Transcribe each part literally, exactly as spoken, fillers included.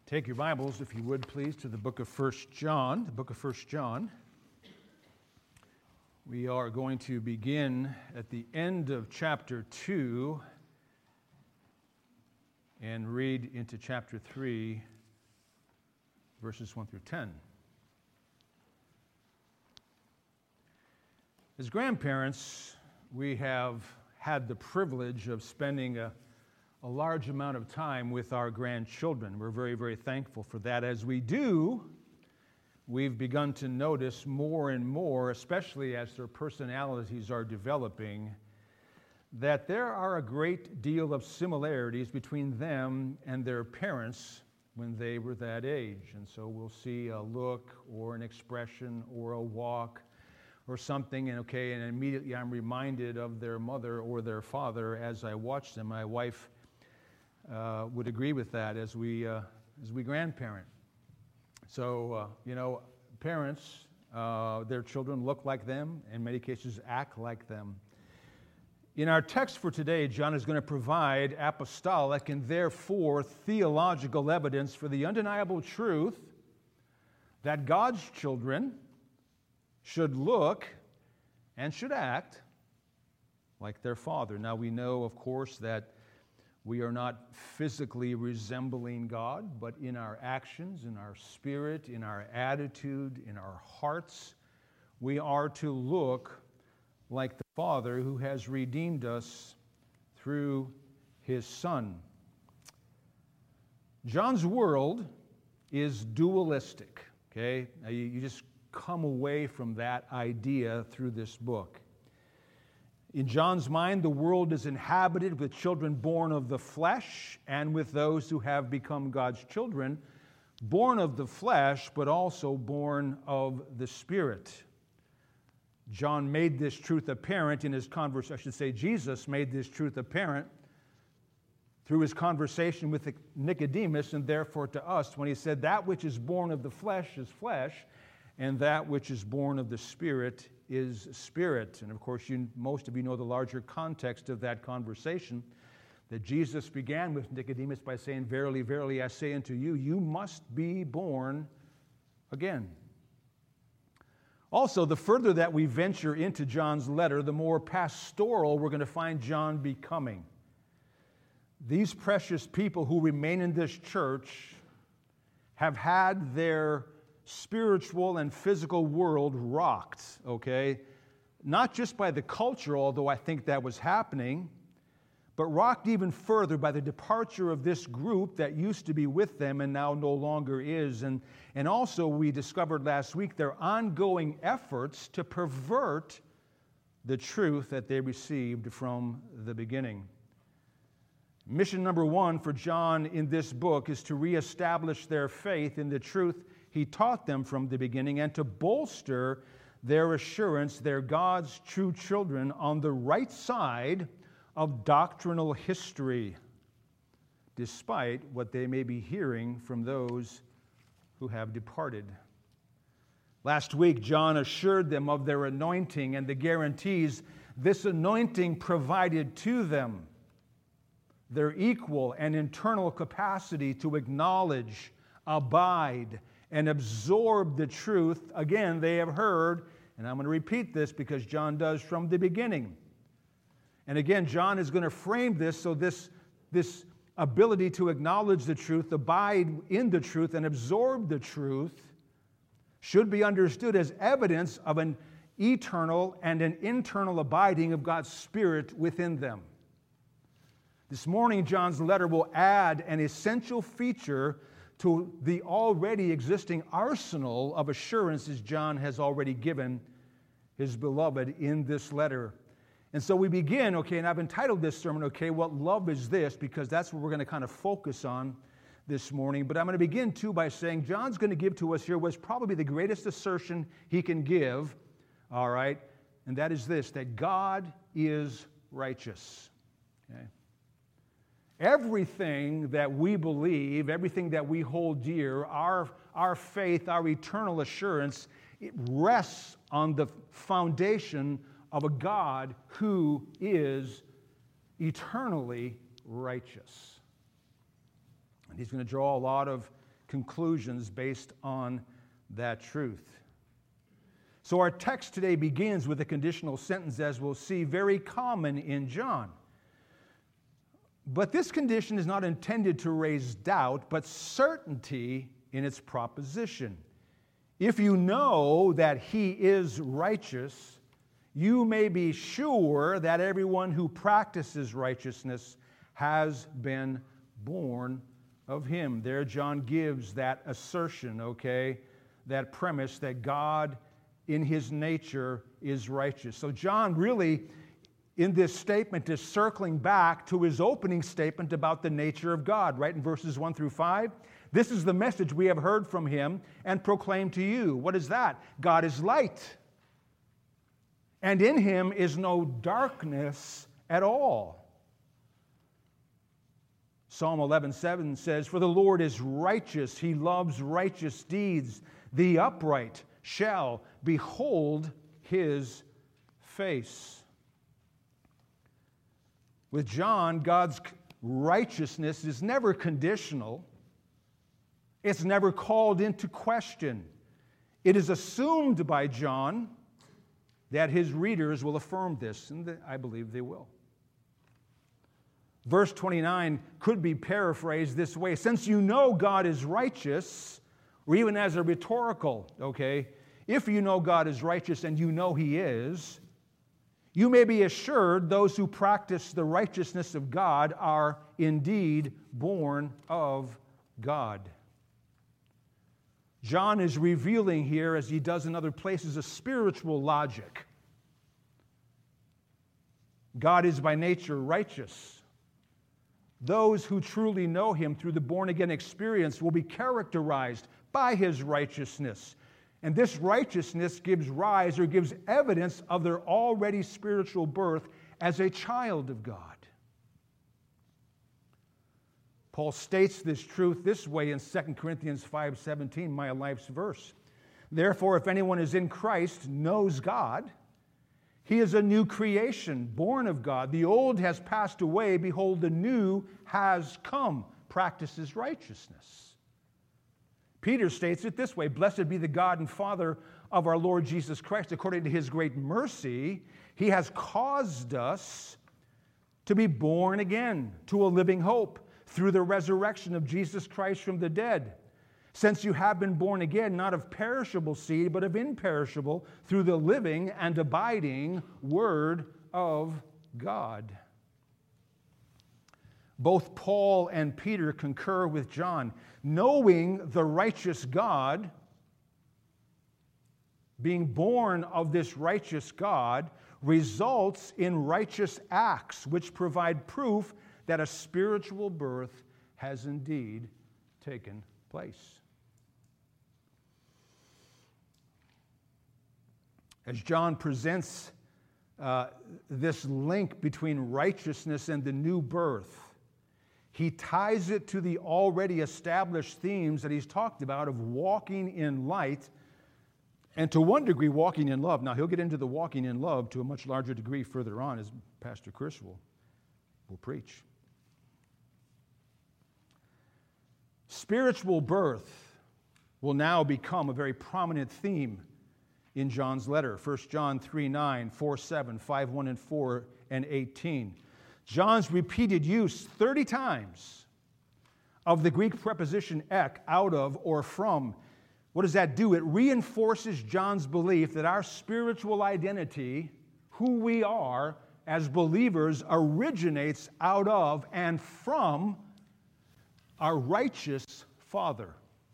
Take your Bibles, if you would, please, to the book of First John, the book of First John. We are going to begin at the end of chapter two and read into chapter three, verses one through ten. As grandparents, we have had the privilege of spending a a large amount of time with our grandchildren. We're very, very thankful for that. As we do, we've begun to notice more and more, especially as their personalities are developing, that there are a great deal of similarities between them and their parents when they were that age. And so we'll see a look or an expression or a walk or something, and okay, and immediately I'm reminded of their mother or their father as I watch them. My wife Uh, would agree with that as we uh, as we grandparent. So uh, you know, parents, uh, their children look like them, in many cases act like them. In our text for today, John is going to provide apostolic and therefore theological evidence for the undeniable truth that God's children should look and should act like their father. Now we know, of course, that we are not physically resembling God, but in our actions, in our spirit, in our attitude, in our hearts, we are to look like the Father who has redeemed us through His Son. John's world is dualistic, okay? Now you, you just come away from that idea through this book. In John's mind, the world is inhabited with children born of the flesh and with those who have become God's children, born of the flesh, but also born of the Spirit. John made this truth apparent in his conversation. I should say Jesus made this truth apparent through his conversation with Nicodemus, and therefore to us, when he said, "That which is born of the flesh is flesh, and that which is born of the Spirit is spirit." And of course, you, most of you know the larger context of that conversation, that Jesus began with Nicodemus by saying, "Verily, verily, I say unto you, you must be born again." Also, the further that we venture into John's letter, the more pastoral we're going to find John becoming. These precious people who remain in this church have had their spiritual and physical world rocked, okay? Not just by the culture, although I think that was happening, but rocked even further by the departure of this group that used to be with them and now no longer is. And, and also, we discovered last week their ongoing efforts to pervert the truth that they received from the beginning. Mission number one for John in this book is to reestablish their faith in the truth he taught them from the beginning, and to bolster their assurance they're God's true children on the right side of doctrinal history, despite what they may be hearing from those who have departed. Last week, John assured them of their anointing and the guarantees this anointing provided to them, their equal and internal capacity to acknowledge, abide, and absorb the truth, again, they have heard, and I'm going to repeat this because John does from the beginning. And again, John is going to frame this so this, this ability to acknowledge the truth, abide in the truth, and absorb the truth should be understood as evidence of an eternal and an internal abiding of God's Spirit within them. This morning, John's letter will add an essential feature to the already existing arsenal of assurances John has already given his beloved in this letter. And so we begin, okay, and I've entitled this sermon, okay, "What Love Is This?" because that's what we're going to kind of focus on this morning. But I'm going to begin, too, by saying John's going to give to us here what's probably the greatest assertion he can give, all right, and that is this, that God is righteous, okay? Everything that we believe, everything that we hold dear, our, our faith, our eternal assurance, it rests on the foundation of a God who is eternally righteous. And he's going to draw a lot of conclusions based on that truth. So our text today begins with a conditional sentence, as we'll see, very common in John. But this condition is not intended to raise doubt, but certainty in its proposition. If you know that he is righteous, you may be sure that everyone who practices righteousness has been born of him. There John gives that assertion, okay, that premise that God in his nature is righteous. So John really, in this statement, is circling back to his opening statement about the nature of God, right in verses one through five. This is the message we have heard from him and proclaimed to you. What is that? God is light, and in him is no darkness at all. Psalm eleven seven says, "For the Lord is righteous, he loves righteous deeds. The upright shall behold his face." With John, God's righteousness is never conditional. It's never called into question. It is assumed by John that his readers will affirm this, and I believe they will. Verse twenty-nine could be paraphrased this way: since you know God is righteous, or even as a rhetorical, okay, if you know God is righteous and you know he is, you may be assured those who practice the righteousness of God are indeed born of God. John is revealing here, as he does in other places, a spiritual logic. God is by nature righteous. Those who truly know him through the born-again experience will be characterized by his righteousness. And this righteousness gives rise or gives evidence of their already spiritual birth as a child of God. Paul states this truth this way in Second Corinthians five seventeen, my life's verse. Therefore, if anyone is in Christ, knows God, he is a new creation, born of God. The old has passed away. Behold, the new has come. Practices righteousness. Peter states it this way: blessed be the God and Father of our Lord Jesus Christ. According to his great mercy, he has caused us to be born again to a living hope through the resurrection of Jesus Christ from the dead. Since you have been born again, not of perishable seed, but of imperishable, through the living and abiding Word of God. Both Paul and Peter concur with John. Knowing the righteous God, being born of this righteous God, results in righteous acts, which provide proof that a spiritual birth has indeed taken place. As John presents uh, this link between righteousness and the new birth, he ties it to the already established themes that he's talked about of walking in light and, to one degree, walking in love. Now, he'll get into the walking in love to a much larger degree further on, as Pastor Chris will, will preach. Spiritual birth will now become a very prominent theme in John's letter. First John three nine, four seven, five one and four, and eighteen. John's repeated use thirty times of the Greek preposition ek, out of or from. What does that do? It reinforces John's belief that our spiritual identity, who we are as believers, originates out of and from our righteous Father.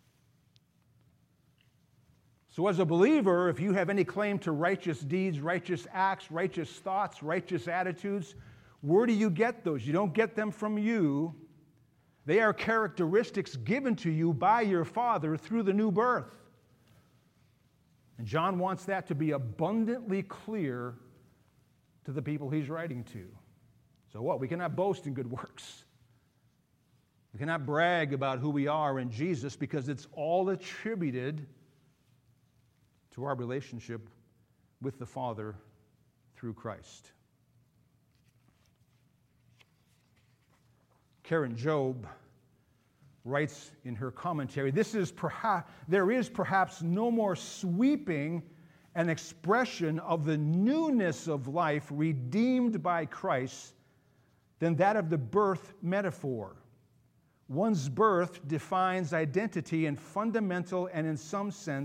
So as a believer, if you have any claim to righteous deeds, righteous acts, righteous thoughts, righteous attitudes, where do you get those? You don't get them from you. They are characteristics given to you by your Father through the new birth. And John wants that to be abundantly clear to the people he's writing to. So what? We cannot boast in good works. We cannot brag about who we are in Jesus because it's all attributed to our relationship with the Father through Christ. Karen Jobe writes in her commentary, this is perhaps, there is perhaps no more sweeping an expression of the newness of life redeemed by Christ than that of the birth metaphor. One's birth defines identity in fundamental and, in some sense,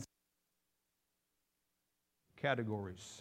categories.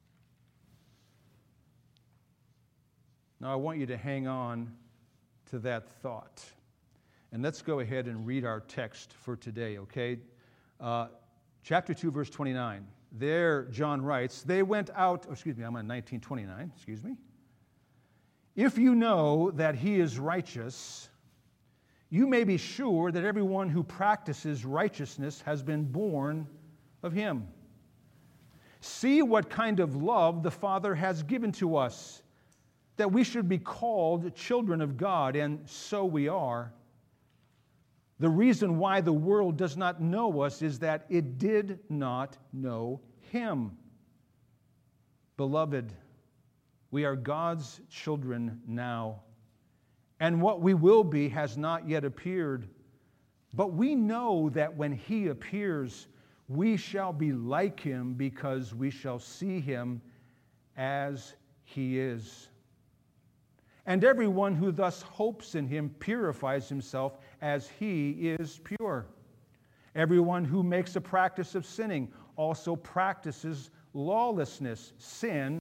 Now, I want you to hang on to that thought. And let's go ahead and read our text for today, okay? Uh, chapter two, verse twenty-nine. There, John writes, they went out, oh, excuse me, I'm on nineteen twenty-nine, excuse me. If you know that he is righteous, you may be sure that everyone who practices righteousness has been born of him. See what kind of love the Father has given to us, that we should be called children of God, and so we are. The reason why the world does not know us is that it did not know him. Beloved, we are God's children now, and what we will be has not yet appeared. But we know that when he appears, we shall be like him, because we shall see him as he is. And everyone who thus hopes in him purifies himself as he is pure. Everyone who makes a practice of sinning also practices lawlessness. Sin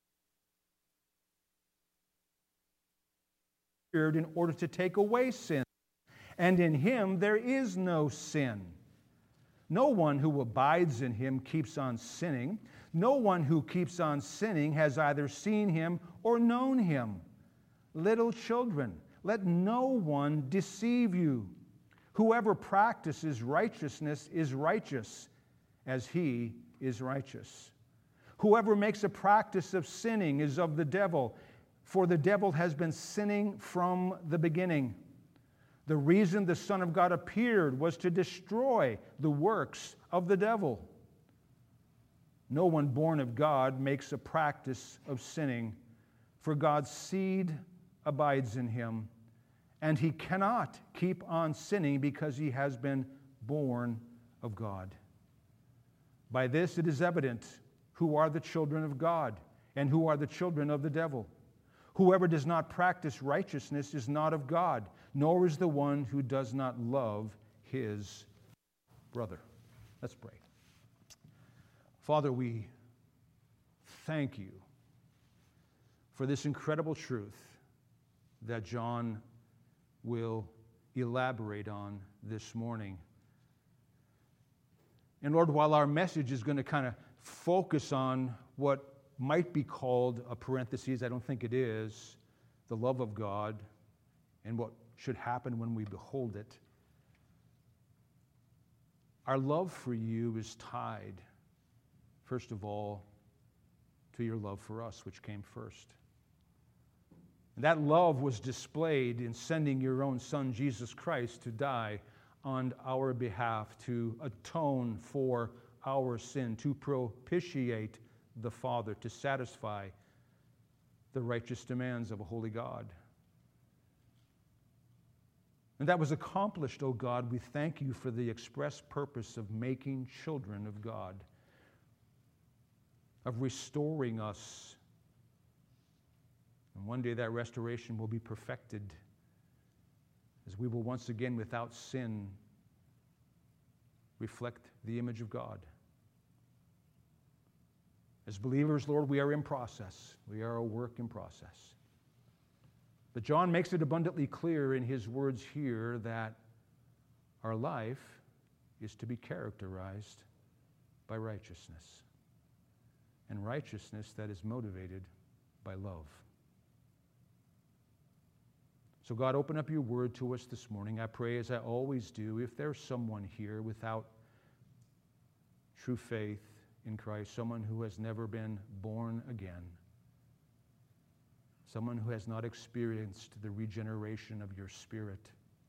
in order to take away sin, and in him there is no sin. No one who abides in him keeps on sinning. No one who keeps on sinning has either seen him or known him. Little children, let no one deceive you. Whoever practices righteousness is righteous, as he is righteous. Whoever makes a practice of sinning is of the devil, for the devil has been sinning from the beginning. The reason the Son of God appeared was to destroy the works of the devil. No one born of God makes a practice of sinning, for God's seed abides in him, and he cannot keep on sinning because he has been born of God. By this it is evident who are the children of God and who are the children of the devil. Whoever does not practice righteousness is not of God, nor is the one who does not love his brother. Let's pray. Father, we thank you for this incredible truth that John will elaborate on this morning. And Lord, while our message is going to kind of focus on what might be called a parenthesis, I don't think it is, the love of God and what should happen when we behold it, our love for you is tied, first of all, to your love for us, which came first. And that love was displayed in sending your own Son, Jesus Christ, to die on our behalf, to atone for our sin, to propitiate the Father, to satisfy the righteous demands of a holy God. And that was accomplished, O God. We thank you for the express purpose of making children of God, of restoring us. And one day that restoration will be perfected, as we will once again, without sin, reflect the image of God. As believers, Lord, we are in process. We are a work in process. But John makes it abundantly clear in his words here that our life is to be characterized by righteousness, and righteousness that is motivated by love. So God, open up your word to us this morning. I pray, as I always do, if there's someone here without true faith in Christ, someone who has never been born again, someone who has not experienced the regeneration of your Spirit,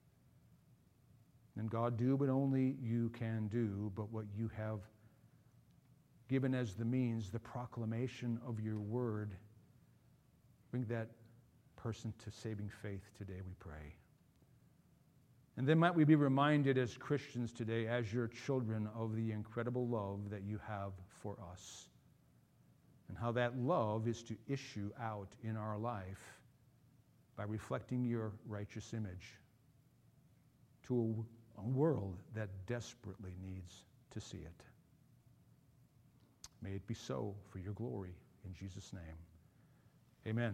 then God, do what only you can do, but what you have given as the means, the proclamation of your word, bring that person to saving faith today, we pray. And then might we be reminded as Christians today, as your children, of the incredible love that you have for us, and how that love is to issue out in our life by reflecting your righteous image to a, a world that desperately needs to see it. May it be so for your glory, in Jesus' name. Amen.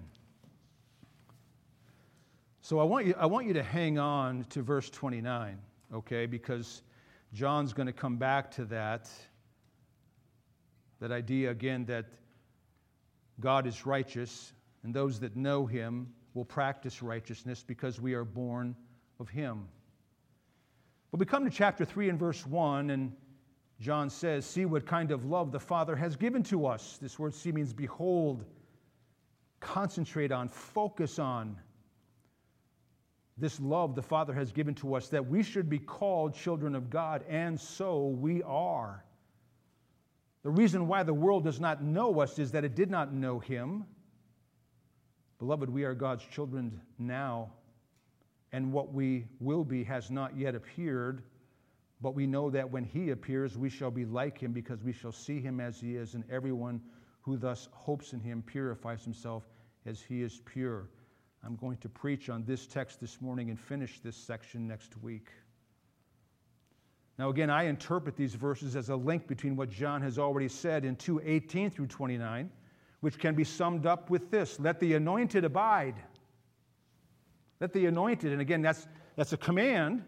So I want you, I want you to hang on to verse twenty-nine, okay, because John's going to come back to that, that idea again that God is righteous, and those that know him will practice righteousness because we are born of him. But we come to chapter three and verse one, and John says, see what kind of love the Father has given to us. This word see means behold, concentrate on, focus on. This love the Father has given to us, that we should be called children of God, and so we are. The reason why the world does not know us is that it did not know him. Beloved, we are God's children now, and what we will be has not yet appeared, but we know that when he appears, we shall be like him, because we shall see him as he is, and everyone who thus hopes in him purifies himself as he is pure. I'm going to preach on this text this morning and finish this section next week. Now again, I interpret these verses as a link between what John has already said in two eighteen through twenty-nine, which can be summed up with this: let the anointed abide. Let the anointed, and again, that's, that's a command,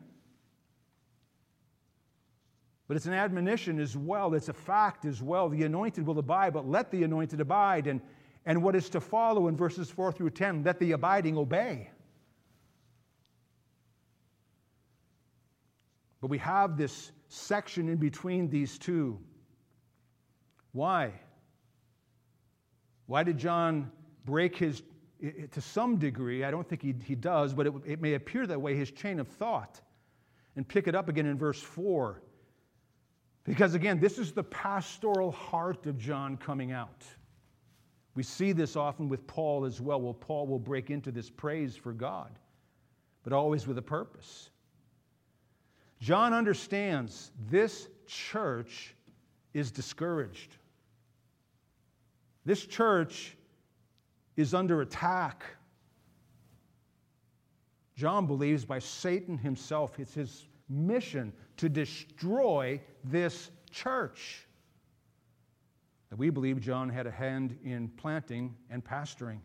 but it's an admonition as well. It's a fact as well. The anointed will abide, but let the anointed abide. And And what is to follow in verses four through ten, let the abiding obey. But we have this section in between these two. Why? Why did John break his, to some degree, I don't think he, he does, but it, it may appear that way, his chain of thought, and pick it up again in verse four? Because again, this is the pastoral heart of John coming out. We see this often with Paul as well. Well, Paul will break into this praise for God, but always with a purpose. John understands this church is discouraged. This church is under attack. John believes by Satan himself, it's his mission to destroy this church. We believe John had a hand in planting and pastoring.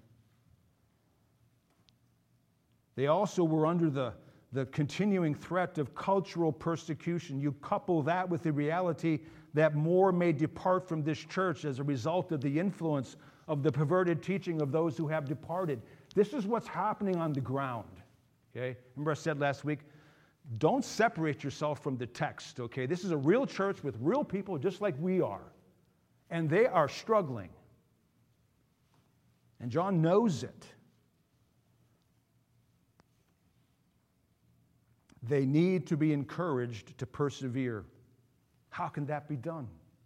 They also were under the, the continuing threat of cultural persecution. You couple that with the reality that more may depart from this church as a result of the influence of the perverted teaching of those who have departed. This is what's happening on the ground. Okay? Remember I said last week, don't separate yourself from the text. Okay? This is a real church with real people just like we are. And they are struggling. And John knows it. They need to be encouraged to persevere. How can that be done?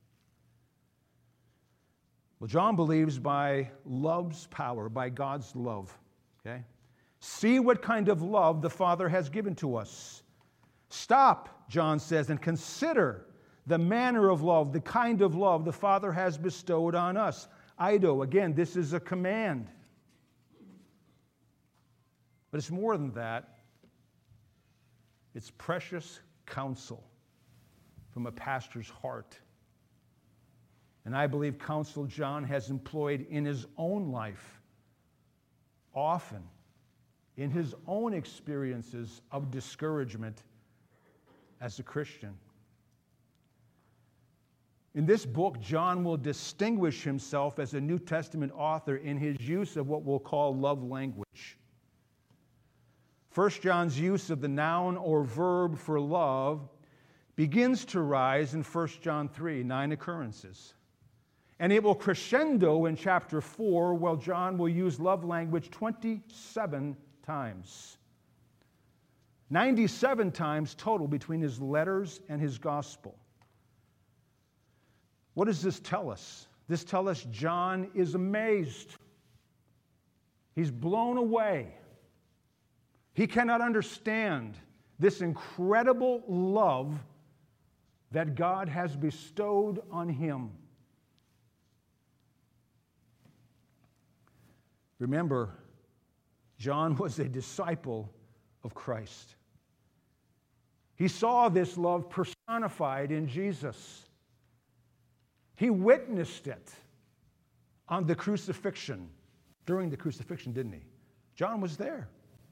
Well, John believes by love's power, by God's love. Okay? See what kind of love the Father has given to us. Stop, John says, and consider the manner of love, the kind of love the Father has bestowed on us. Ido, again, this is a command. But it's more than that. It's precious counsel from a pastor's heart. And I believe counsel John has employed in his own life, often in his own experiences of discouragement as a Christian. In this book, John will distinguish himself as a New Testament author in his use of what we'll call love language. First John's use of the noun or verb for love begins to rise in First John three, nine occurrences. And it will crescendo in chapter four, while John will use love language twenty-seven times. ninety-seven times total between his letters and his gospel. What does this tell us? This tells us John is amazed. He's blown away. He cannot understand this incredible love that God has bestowed on him. Remember, John was a disciple of Christ. He saw this love personified in Jesus. He witnessed it on the crucifixion, during the crucifixion, didn't he? John was there,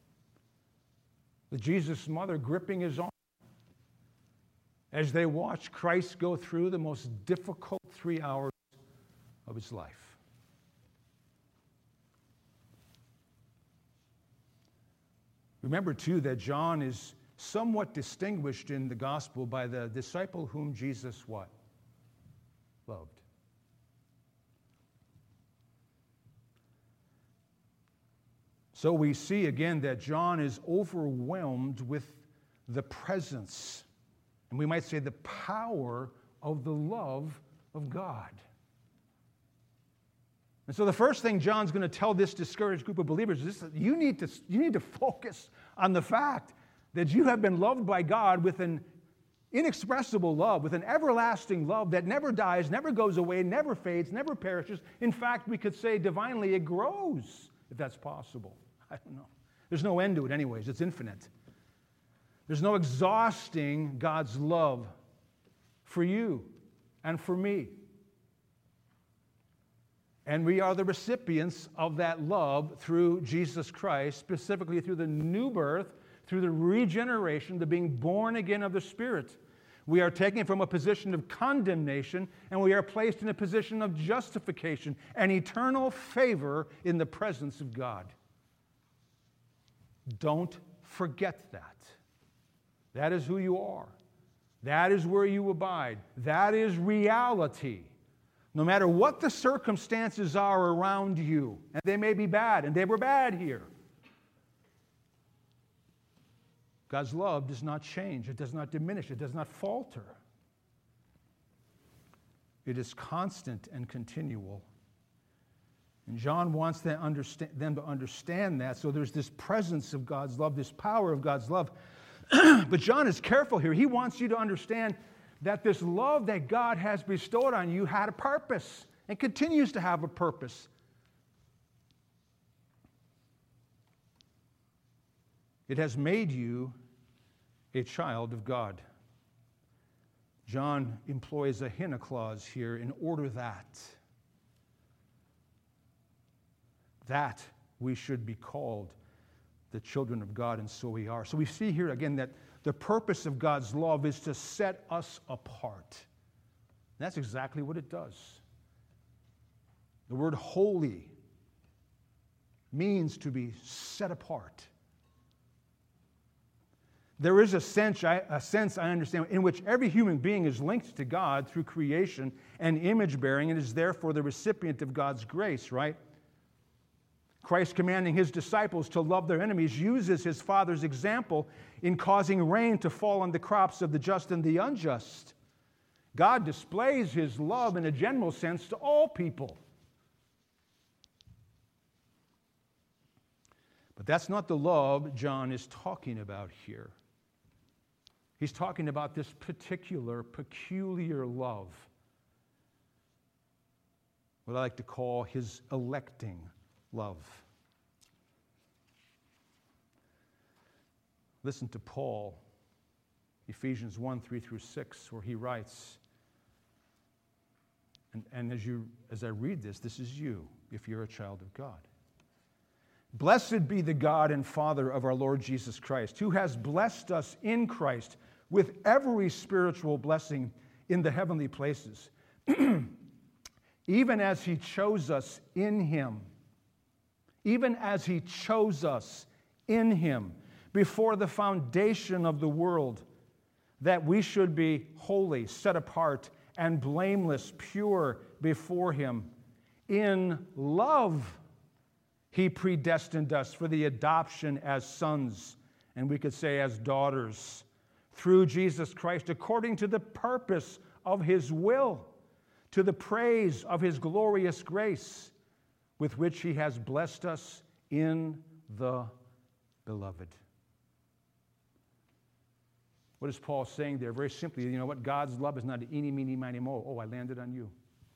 with Jesus' mother gripping his arm as they watched Christ go through the most difficult three hours of his life. Remember, too, that John is somewhat distinguished in the gospel by the disciple whom Jesus what? Loved. So we see again that John is overwhelmed with the presence, and we might say the power of the love of God. And so the first thing John's going to tell this discouraged group of believers is this: you need to, you need to focus on the fact that you have been loved by God with an inexpressible love, with an everlasting love that never dies, never goes away, never fades, never perishes. In fact, we could say divinely it grows, if that's possible. I don't know. There's no end to it anyways. It's infinite. There's no exhausting God's love for you and for me. And we are the recipients of that love through Jesus Christ, specifically through the new birth, through the regeneration, the being born again of the Spirit. We are taken from a position of condemnation, and we are placed in a position of justification and eternal favor in the presence of God. Don't forget that. That is who you are. That is where you abide. That is reality. No matter what the circumstances are around you, and they may be bad, and they were bad here, God's love does not change. It does not diminish. It does not falter. It is constant and continual. And John wants them to understand that. So there's this presence of God's love, this power of God's love. But John is careful here. He wants you to understand that this love that God has bestowed on you had a purpose and continues to have a purpose. It has made you a child of God. John employs a hina clause here, in order that, that we should be called the children of God, and so we are. So we see here again that the purpose of God's love is to set us apart. And that's exactly what it does. The word holy means to be set apart. There is a sense, a sense, I understand, in which every human being is linked to God through creation and image bearing, and is therefore the recipient of God's grace, right? Christ, commanding his disciples to love their enemies, uses his Father's example in causing rain to fall on the crops of the just and the unjust. God displays his love in a general sense to all people. But that's not the love John is talking about here. He's talking about this particular, peculiar love, what I like to call his electing love. Listen to Paul, Ephesians one, three through six, where he writes, and, and as you as I read this, this is you, if you're a child of God. Blessed be the God and Father of our Lord Jesus Christ, who has blessed us in Christ with every spiritual blessing in the heavenly places, even as he chose us in him, even as he chose us in him before the foundation of the world, that we should be holy, set apart, and blameless, pure before him. In love, he predestined us for the adoption as sons, and we could say as daughters, through Jesus Christ, according to the purpose of his will, to the praise of his glorious grace, with which he has blessed us in the Beloved. What is Paul saying there? Very simply, you know what? God's love is not an eeny, meeny, miny, mo. Oh, I landed on you.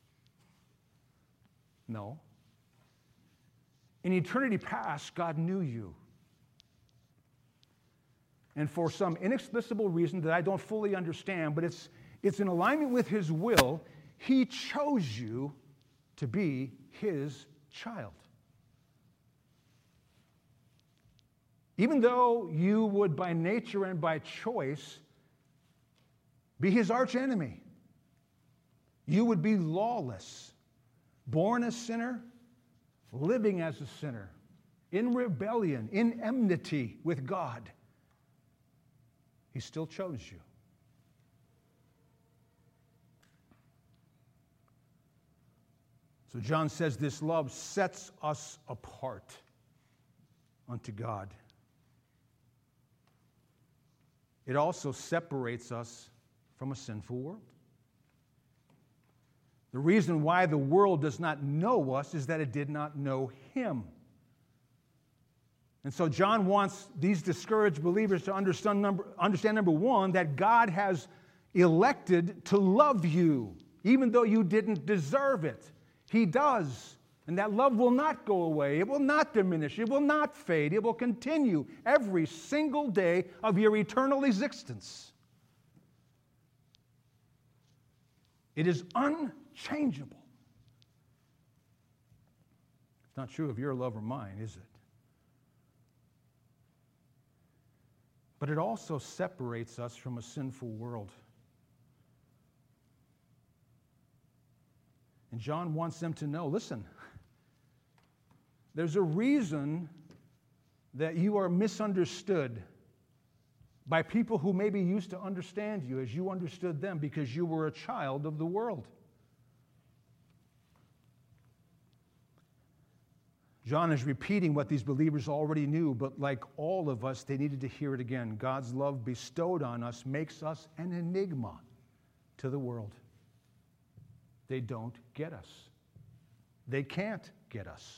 No. In eternity past, God knew you. And for some inexplicable reason that I don't fully understand, but it's, it's in alignment with His will, He chose you to be His child. Even though you would by nature and by choice be His archenemy, you would be lawless, born a sinner, living as a sinner, in rebellion, in enmity with God. He still chose you. So John says this love sets us apart unto God. It also separates us from a sinful world. The reason why the world does not know us is that it did not know Him. And so John wants these discouraged believers to understand number, understand, number one, that God has elected to love you, even though you didn't deserve it. He does. And that love will not go away. It will not diminish. It will not fade. It will continue every single day of your eternal existence. It is unchangeable. It's not true of your love or mine, is it? But it also separates us from a sinful world. And John wants them to know, listen, there's a reason that you are misunderstood by people who maybe used to understand you as you understood them, because you were a child of the world. John is repeating what these believers already knew, but like all of us, they needed to hear it again. God's love bestowed on us makes us an enigma to the world. They don't get us. They can't get us.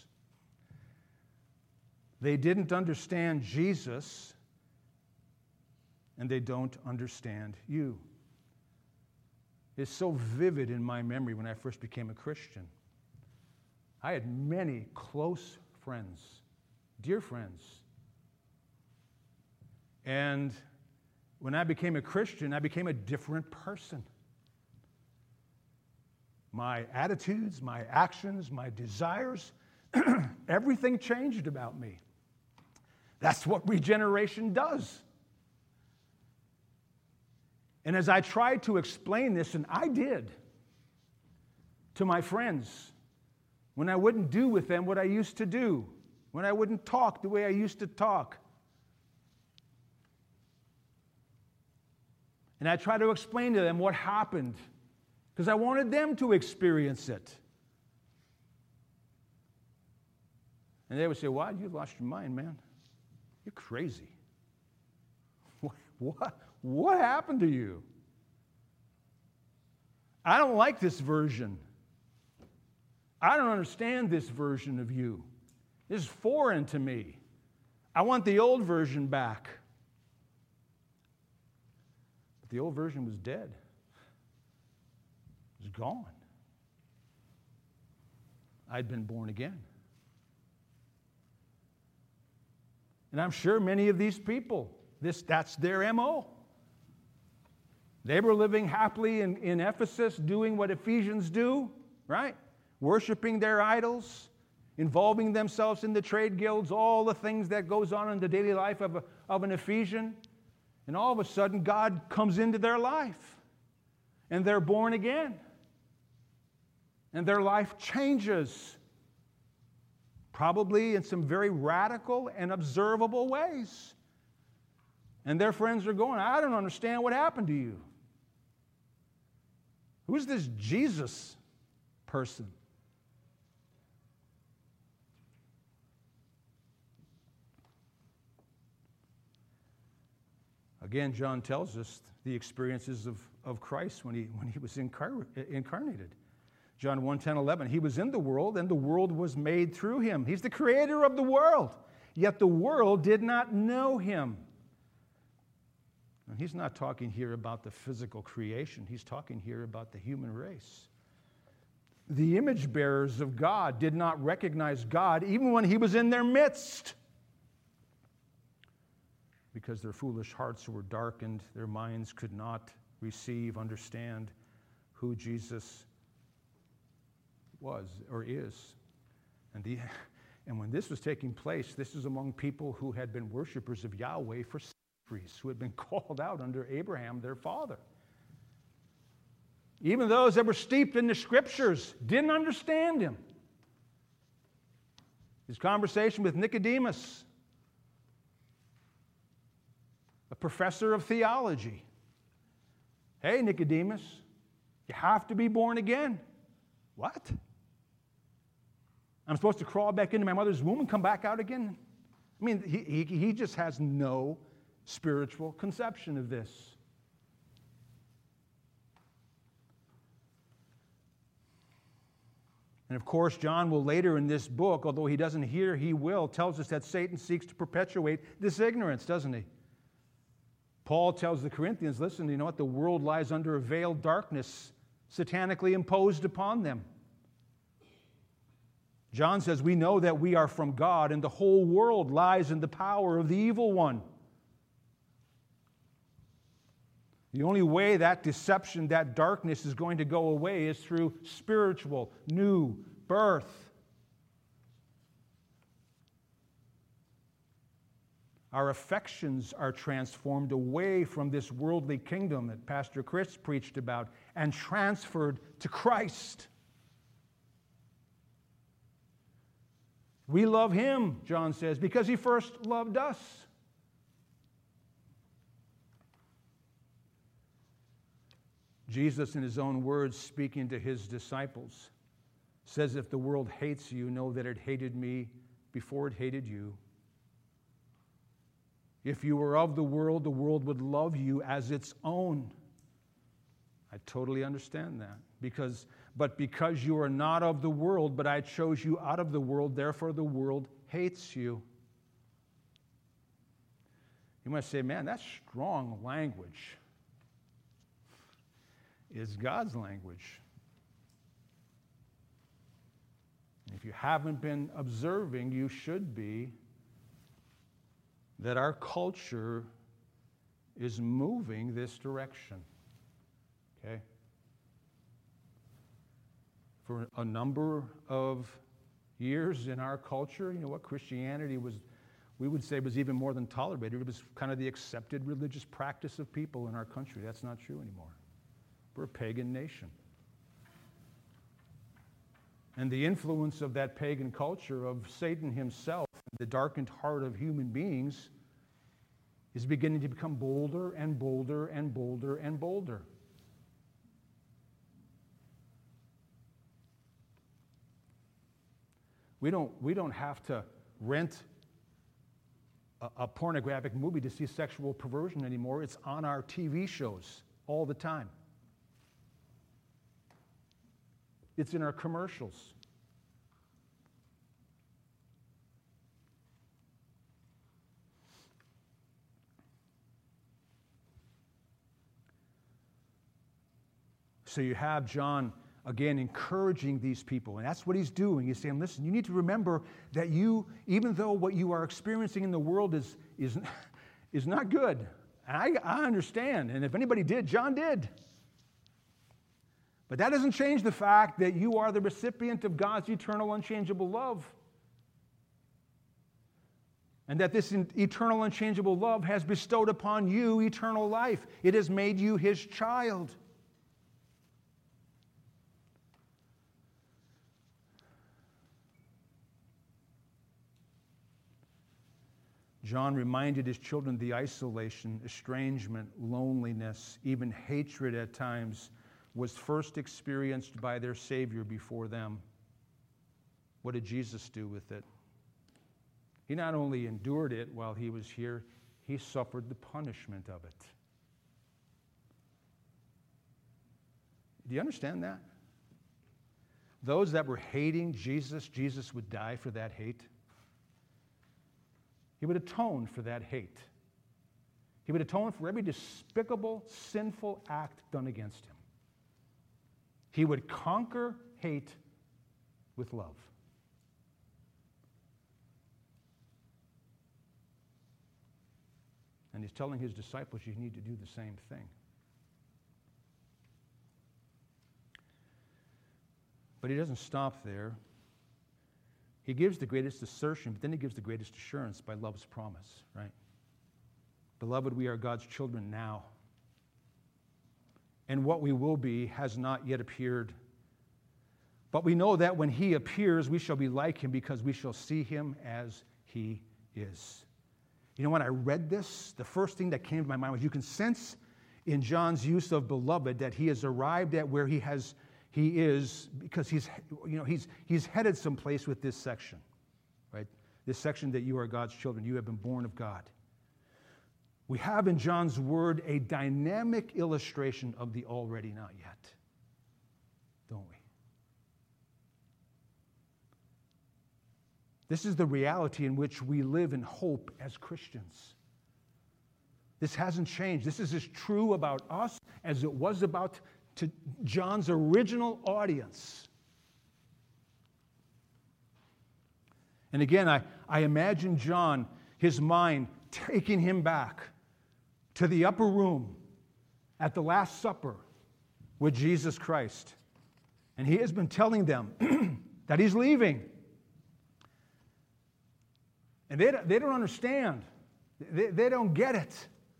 They didn't understand Jesus, and they don't understand you. It's so vivid in my memory when I first became a Christian. I had many close friends, dear friends. And when I became a Christian, I became a different person. My attitudes, my actions, my desires, everything changed about me. That's what regeneration does. And as I tried to explain this, and I did, to my friends, when I wouldn't do with them what I used to do, when I wouldn't talk the way I used to talk, and I tried to explain to them what happened, because I wanted them to experience it. And they would say, "Why? You lost your mind, man. You're crazy. What, what, what happened to you? I don't like this version. I don't understand this version of you. This is foreign to me. I want the old version back." But the old version was dead. It was gone. I'd been born again. And I'm sure many of these people, this, that's their M O. They were living happily in, in Ephesus, doing what Ephesians do, right? Worshiping their idols, involving themselves in the trade guilds, all the things that goes on in the daily life of, a, of an Ephesian. And all of a sudden, God comes into their life, and they're born again. And their life changes. Probably in some very radical and observable ways. And their friends are going, "I don't understand what happened to you. Who's this Jesus person?" Again, John tells us the experiences of, of Christ when he, when he was incar- incarnated. John one, ten, eleven, he was in the world, and the world was made through him. He's the creator of the world, yet the world did not know him. And he's not talking here about the physical creation. He's talking here about the human race. The image bearers of God did not recognize God even when he was in their midst, because their foolish hearts were darkened, their minds could not receive, understand who Jesus was or is. And, the, and when this was taking place, this is among people who had been worshipers of Yahweh for centuries, who had been called out under Abraham, their father. Even those that were steeped in the Scriptures didn't understand him. His conversation with Nicodemus, a professor of theology. Hey, Nicodemus, you have to be born again. What? I'm supposed to crawl back into my mother's womb and come back out again? I mean, he, he, he just has no spiritual conception of this. And of course, John will later in this book, although he doesn't hear, he will, tells us that Satan seeks to perpetuate this ignorance, doesn't he? Paul tells the Corinthians, listen, you know what? The world lies under a veiled darkness, satanically imposed upon them. John says, we know that we are from God, and the whole world lies in the power of the evil one. The only way that deception, that darkness is going to go away is through spiritual new birth. Our affections are transformed away from this worldly kingdom that Pastor Chris preached about and transferred to Christ. We love him, John says, because he first loved us. Jesus, in his own words, speaking to his disciples, says, if the world hates you, know that it hated me before it hated you. If you were of the world, the world would love you as its own. I totally understand that. Because, but because you are not of the world, but I chose you out of the world, therefore the world hates you. You might say, man, that's strong language. Is God's language. If you haven't been observing, you should be, that our culture is moving this direction. Okay? For a number of years in our culture, you know what, Christianity was, we would say, was even more than tolerated. It was kind of the accepted religious practice of people in our country. That's not true anymore. We're a pagan nation. And the influence of that pagan culture, of Satan himself, the darkened heart of human beings, is beginning to become bolder and bolder and bolder and bolder. We don't, we don't have to rent a, a pornographic movie to see sexual perversion anymore. It's on our T V shows all the time. It's in our commercials. So you have John, again, encouraging these people. And that's what he's doing. He's saying, listen, you need to remember that you, even though what you are experiencing in the world is, is, is not good. And I, I understand. And if anybody did, John did. But that doesn't change the fact that you are the recipient of God's eternal, unchangeable love. And that this eternal, unchangeable love has bestowed upon you eternal life. It has made you his child. John reminded his children the isolation, estrangement, loneliness, even hatred at times was first experienced by their Savior before them. What did Jesus do with it? He not only endured it while he was here, he suffered the punishment of it. Do you understand that? Those that were hating Jesus, Jesus would die for that hate. He would atone for that hate. He would atone for every despicable, sinful act done against him. He would conquer hate with love. And he's telling his disciples, you need to do the same thing. But he doesn't stop there. He gives the greatest assertion, but then he gives the greatest assurance by love's promise, right? Beloved, we are God's children now. And what we will be has not yet appeared. But we know that when he appears, we shall be like him because we shall see him as he is. You know, when I read this, the first thing that came to my mind was you can sense in John's use of beloved that he has arrived at where he has he is because he's you know he's he's headed someplace with this section, right? This section that you are God's children, you have been born of God. We have in John's word a dynamic illustration of the already not yet, don't we? This is the reality in which we live in hope as Christians. This hasn't changed. This is as true about us as it was about to John's original audience. And again, I, I imagine John, his mind, taking him back to the upper room at the Last Supper with Jesus Christ. And he has been telling them that he's leaving. And they, they don't understand. They, they don't get it.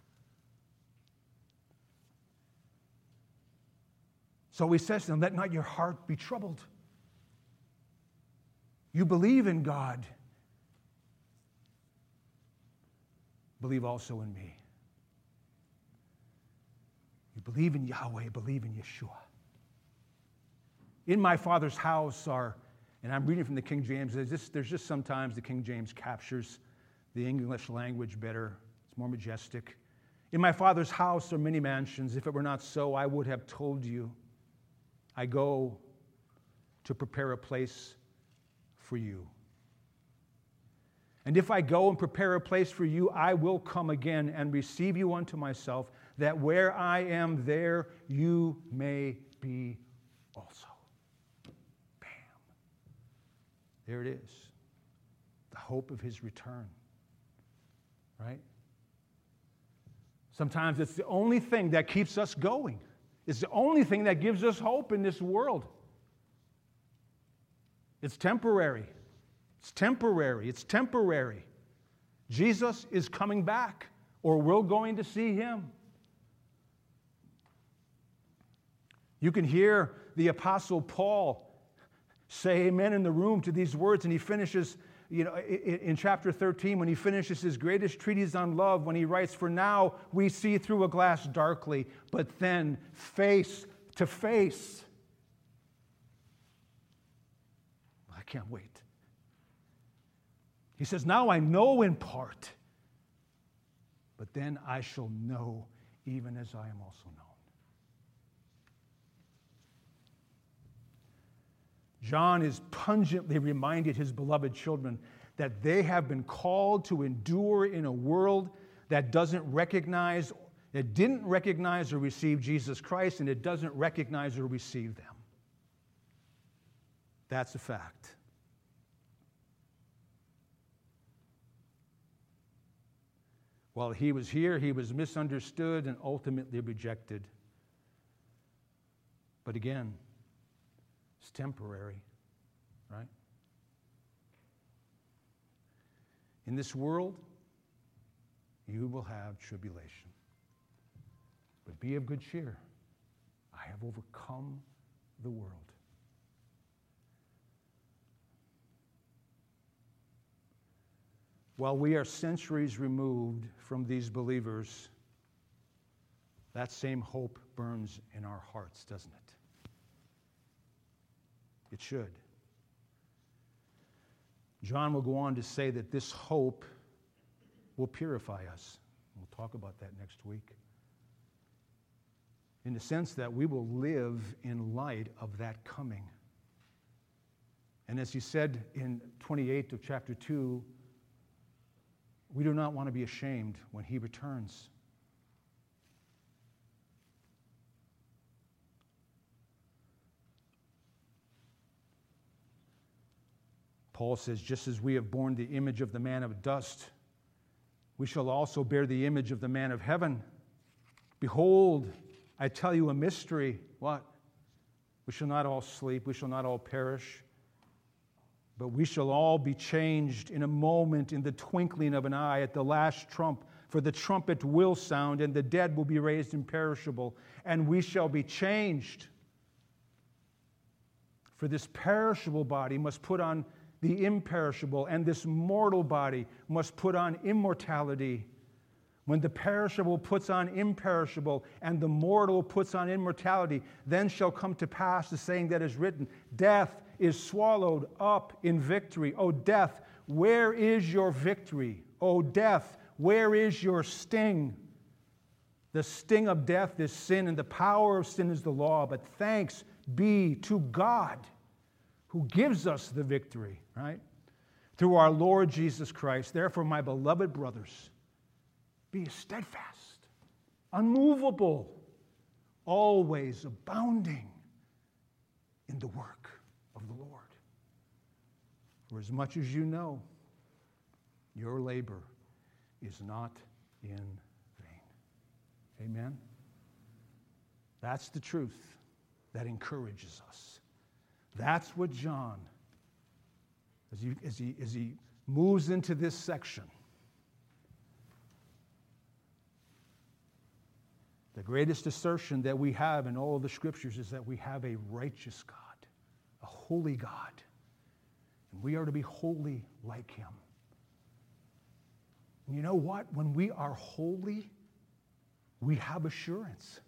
So he says to them, let not your heart be troubled. You believe in God. Believe also in me. You believe in Yahweh, believe in Yeshua. In my Father's house are, and I'm reading from the King James, there's just, there's just sometimes the King James captures the English language better. It's more majestic. In my Father's house are many mansions. If it were not so, I would have told you. I go to prepare a place for you. And if I go and prepare a place for you, I will come again and receive you unto myself, that where I am, there you may be also. Bam. There it is. The hope of his return. Right? Sometimes it's the only thing that keeps us going. It's the only thing that gives us hope in this world. It's temporary. It's temporary. It's temporary. Jesus is coming back, or we're going to see him. You can hear the Apostle Paul say amen in the room to these words, and he finishes, you know, in chapter thirteen, when he finishes his greatest treatise on love, when he writes, for now we see through a glass darkly, but then face to face. I can't wait. He says, now I know in part, but then I shall know even as I am also known. John is pungently reminded his beloved children that they have been called to endure in a world that doesn't recognize, that didn't recognize or receive Jesus Christ, and it doesn't recognize or receive them. That's a fact. While he was here, he was misunderstood and ultimately rejected. But again, it's temporary, right? In this world, you will have tribulation. But be of good cheer. I have overcome the world. While we are centuries removed from these believers, that same hope burns in our hearts, doesn't it? It should. John will go on to say that this hope will purify us. We'll talk about that next week. In the sense that we will live in light of that coming. And as he said in twenty-eight of chapter two, we do not want to be ashamed when he returns. Paul says, just as we have borne the image of the man of dust, we shall also bear the image of the man of heaven. Behold, I tell you a mystery. What? We shall not all sleep, we shall not all perish, but we shall all be changed in a moment, in the twinkling of an eye, at the last trump. For the trumpet will sound, and the dead will be raised imperishable, and we shall be changed. For this perishable body must put on the imperishable, and this mortal body must put on immortality. When the perishable puts on imperishable, and the mortal puts on immortality, then shall come to pass the saying that is written, death is swallowed up in victory. O death, where is your victory? O death, where is your sting? The sting of death is sin, and the power of sin is the law. But thanks be to God who gives us the victory, right? Through our Lord Jesus Christ. Therefore, my beloved brothers, be steadfast, unmovable, always abounding in the work of the Lord. For as much as you know, your labor is not in vain. Amen? That's the truth that encourages us. That's what John, as he, as he, as he moves into this section, the greatest assertion that we have in all of the Scriptures is that we have a righteous God, a holy God, and we are to be holy like Him. And you know what? When we are holy, we have assurance.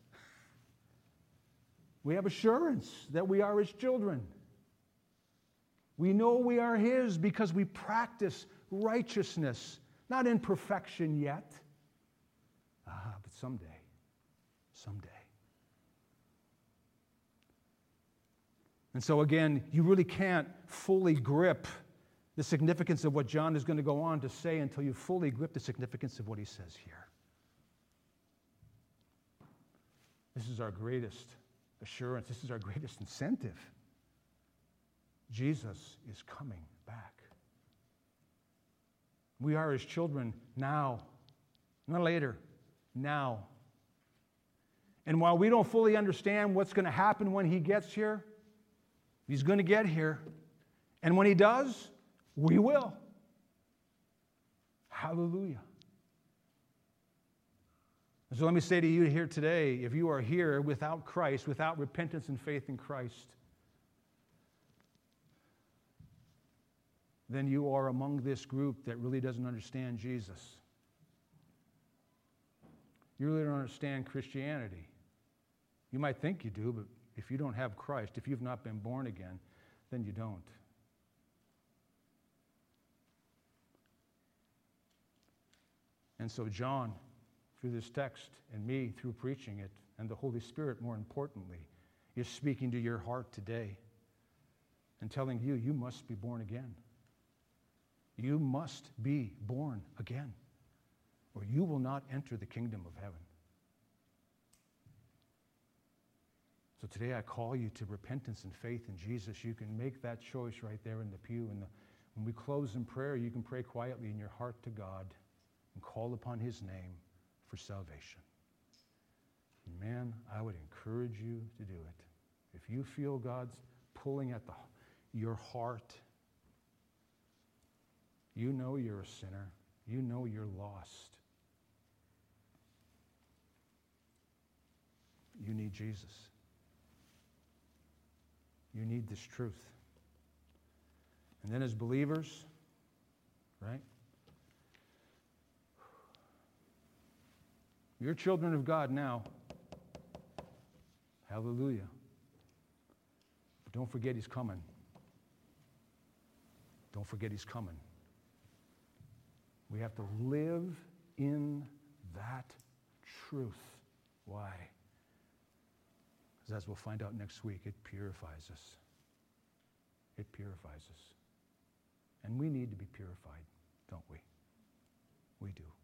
We have assurance that we are His children. We know we are His because we practice righteousness, not in perfection yet, ah, but someday. Someday. And so again, you really can't fully grip the significance of what John is going to go on to say until you fully grip the significance of what he says here. This is our greatest assurance. This is our greatest incentive. Jesus is coming back. We are His children now, not later, now. And while we don't fully understand what's going to happen when He gets here, He's going to get here. And when He does, we will. Hallelujah. So let me say to you here today, if you are here without Christ, without repentance and faith in Christ, then you are among this group that really doesn't understand Jesus. You really don't understand Christianity. You might think you do, but if you don't have Christ, if you've not been born again, then you don't. And so John, through this text, and me through preaching it, and the Holy Spirit, more importantly, is speaking to your heart today and telling you, you must be born again. You must be born again, or you will not enter the kingdom of heaven. So today I call you to repentance and faith in Jesus. You can make that choice right there in the pew. And the, when we close in prayer, you can pray quietly in your heart to God and call upon His name for salvation. And man, I would encourage you to do it. If you feel God's pulling at the, your heart, you know you're a sinner. You know you're lost. You need Jesus. You need this truth. And then as believers, right? You're children of God now. Hallelujah. But don't forget He's coming. Don't forget He's coming. We have to live in that truth. Why? Because as we'll find out next week, it purifies us. It purifies us. And we need to be purified, don't we? We do.